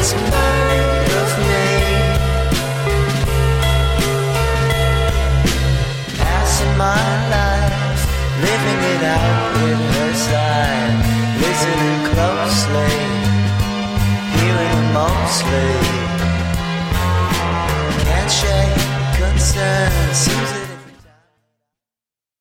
what's made of me. Passing my life, living it out with her side, listening closely, hearing mostly. Can't shake concern, seems that